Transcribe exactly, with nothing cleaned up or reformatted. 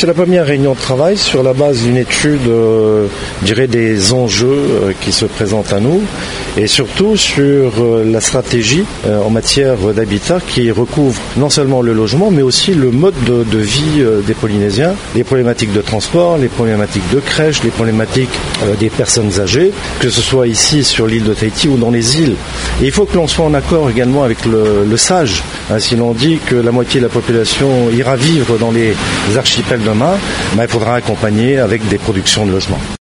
C'est la première réunion de travail sur la base d'une étude, euh, je dirais, des enjeux euh, qui se présentent à nous et surtout sur euh, la stratégie euh, en matière d'habitat qui recouvre non seulement le logement mais aussi le mode de, de vie euh, des Polynésiens, les problématiques de transport, les problématiques de crèche, les problématiques euh, des personnes âgées, que ce soit ici sur l'île de Tahiti ou dans les îles. Et il faut que l'on soit en accord également avec le, le sage. Hein, si l'on dit que la moitié de la population ira vivre dans les archipels demain, ben, il faudra accompagner avec des productions de logements.